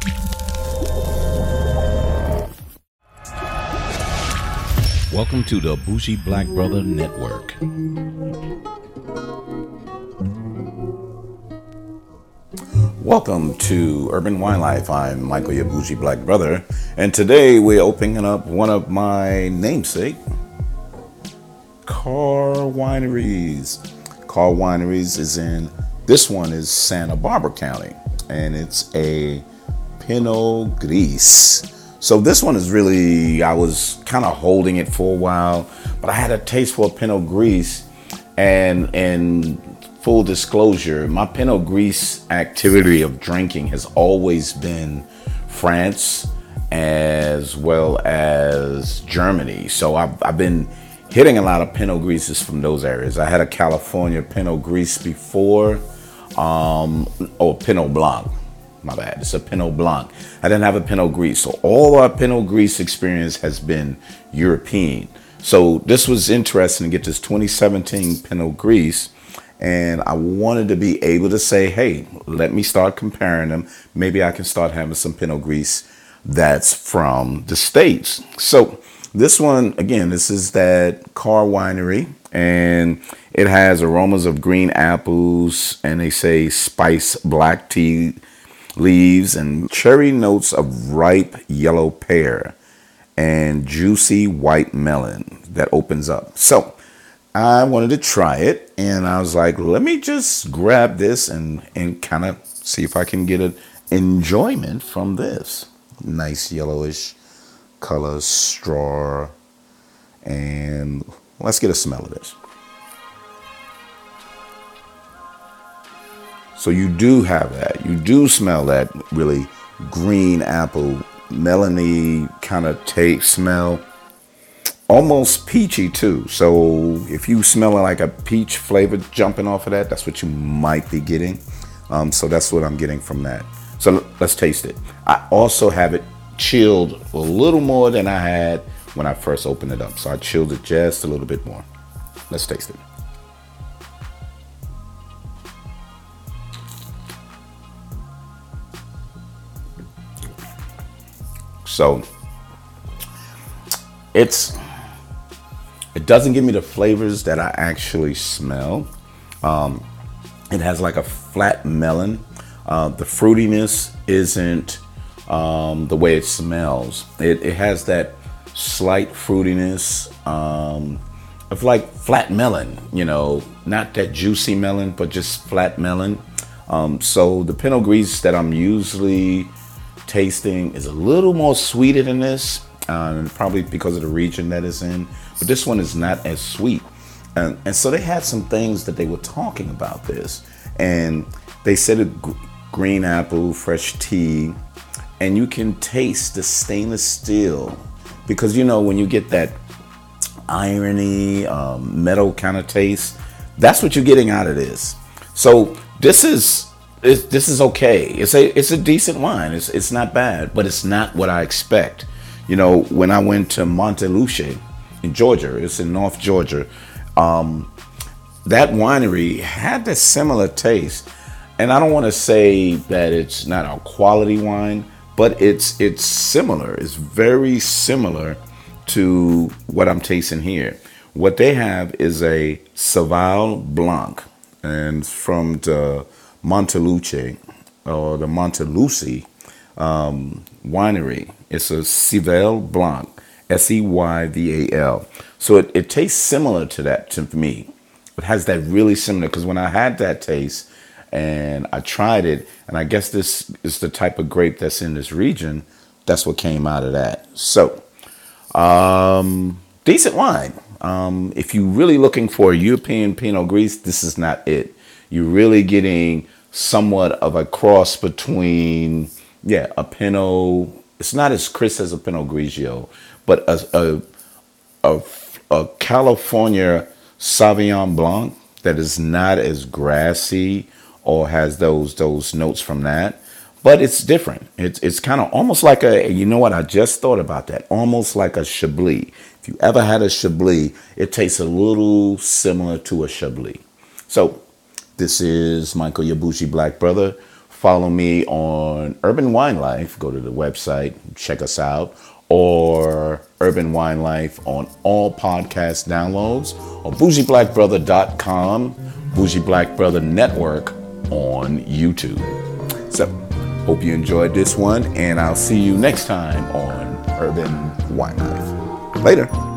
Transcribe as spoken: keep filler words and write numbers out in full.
Welcome to the Bougie Black Brother Network. Welcome to Urban Wine Life. I'm Michael, your Bougie Black Brother, and today we're opening up one of my namesake, Carr Wineries. Carr Wineries is in, this one is Santa Barbara County, and it's a Pinot Gris. So this one is really, I was kind of holding it for a while, but I had a taste for a Pinot Gris, and and full disclosure, my Pinot Gris activity of drinking has always been France as well as Germany. So I've, I've been hitting a lot of Pinot Grises from those areas. I had a California Pinot Gris before, um, or Pinot Blanc. My bad, it's a Pinot Blanc. I didn't have a Pinot Gris. So all our Pinot Gris experience has been European. So this was interesting to get this twenty seventeen Pinot Gris. And I wanted to be able to say, hey, let me start comparing them. Maybe I can start having some Pinot Gris that's from the States. So this one, again, this is that Carr Winery. And it has aromas of green apples. And they say spice black tea leaves and cherry notes of ripe yellow pear and juicy white melon that opens up. So I wanted to try it, and I was like, let me just grab this and, and kind of see if I can get an enjoyment from this. Nice yellowish color, straw, and let's get a smell of this. So you do have that. You do smell that really green apple, melony kind of taste smell. Almost peachy too. So if you smell like a peach flavor jumping off of that, that's what you might be getting. Um, so that's what I'm getting from that. So let's taste it. I also have it chilled a little more than I had when I first opened it up. So I chilled it just a little bit more. Let's taste it. So it's, it doesn't give me the flavors that I actually smell. Um, it has like a flat melon. Uh, the fruitiness isn't um, the way it smells. It, it has that slight fruitiness um, of like flat melon, you know, not that juicy melon, but just flat melon. Um, so the Pinot Gris that I'm usually tasting is a little more sweeter than this, uh, probably because of the region that it's in. But this one is not as sweet. And, and so they had some things that they were talking about this. And they said it g- green apple, fresh tea, and you can taste the stainless steel. Because, you know, when you get that irony, um, metal kind of taste, that's what you're getting out of this. So this is It's, this is okay. It's a it's a decent wine. It's it's not bad, but it's not what I expect. You know, when I went to Monteluce in Georgia, it's in North Georgia, um, that winery had a similar taste. And I don't want to say that it's not a quality wine, but it's it's similar. It's very similar to what I'm tasting here. What they have is a Sauvignon Blanc, and from the Monteluce or the Monteluce um, winery. It's a Seyval Blanc, S E Y V A L. So it, it tastes similar to that to me. It has that really similar, because when I had that taste and I tried it, and I guess this is the type of grape that's in this region, that's what came out of that. So, um, decent wine. Um, if you're really looking for a European Pinot Gris, this is not it. You're really getting somewhat of a cross between, yeah, a Pinot. It's not as crisp as a Pinot Grigio, but a a, a, a California Sauvignon Blanc that is not as grassy or has those those notes from that. But it's different. It's it's kind of almost like a, you know what, I just thought about that. Almost like a Chablis. If you ever had a Chablis, it tastes a little similar to a Chablis. So this is Michael, your Bougie Black Brother, follow me on Urban Wine Life. Go to the website, check us out. Or Urban Wine Life on all podcast downloads. Or bougie black brother dot com, Bougie Black Brother Network on YouTube. So, hope you enjoyed this one. And I'll see you next time on Urban Wine Life. Later.